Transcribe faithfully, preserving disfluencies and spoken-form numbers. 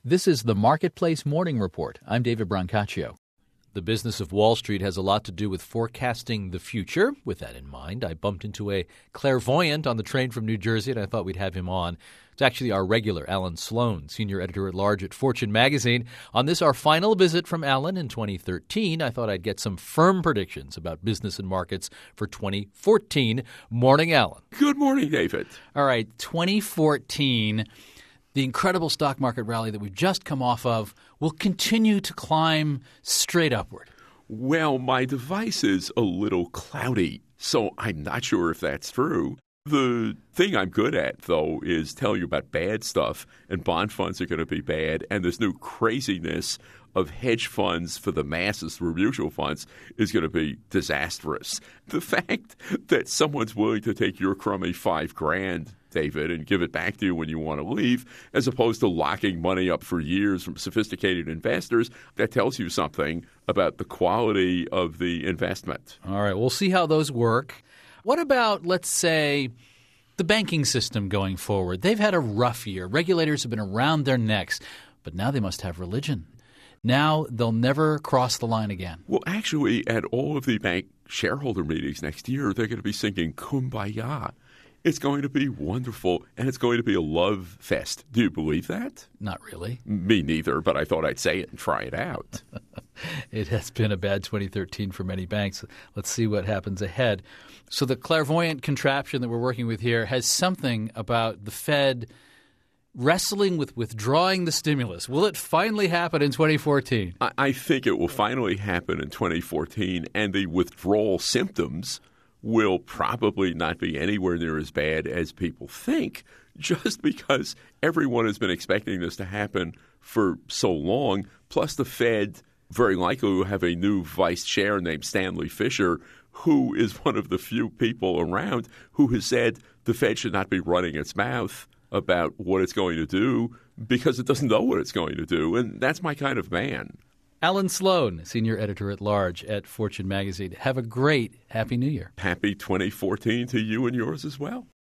This is the Marketplace Morning Report. I'm David Brancaccio. The business of Wall Street has a lot to do with forecasting the future. With that in mind, I bumped into a clairvoyant on the train from New Jersey, and I thought we'd have him on. It's actually our regular, Alan Sloan, senior editor-at-large at Fortune magazine. On this, our final visit from Alan in twenty thirteen, I thought I'd get some firm predictions about business and markets for twenty fourteen. Morning, Alan. Good morning, David. All right, twenty fourteen, the incredible stock market rally that we've just come off of will continue to climb straight upward. Well, my device is a little cloudy, so I'm not sure if that's true. The thing I'm good at, though, is tell you about bad stuff, and bond funds are going to be bad, and this new craziness of hedge funds for the masses through mutual funds is going to be disastrous. The fact that someone's willing to take your crummy five grand, David, and give it back to you when you want to leave, as opposed to locking money up for years from sophisticated investors, that tells you something about the quality of the investment. All right, we'll see how those work. What about, let's say, the banking system going forward? They've had a rough year. Regulators have been around their necks, but now they must have religion. Now they'll never cross the line again. Well, actually, at all of the bank shareholder meetings next year, they're going to be singing Kumbaya. It's going to be wonderful, and it's going to be a love fest. Do you believe that? Not really. Me neither, but I thought I'd say it and try it out. It has been a bad twenty thirteen for many banks. Let's see what happens ahead. So the clairvoyant contraption that we're working with here has something about the Fed wrestling with withdrawing the stimulus. Will it finally happen in twenty fourteen? I, I think it will finally happen in twenty fourteen, and the withdrawal symptoms will probably not be anywhere near as bad as people think, just because everyone has been expecting this to happen for so long. Plus, the Fed very likely will have a new vice chair named Stanley Fischer, who is one of the few people around who has said the Fed should not be running its mouth about what it's going to do because it doesn't know what it's going to do. And that's my kind of man. Alan Sloan, senior editor-at-large at Fortune magazine. Have a great Happy New Year. Happy twenty fourteen to you and yours as well.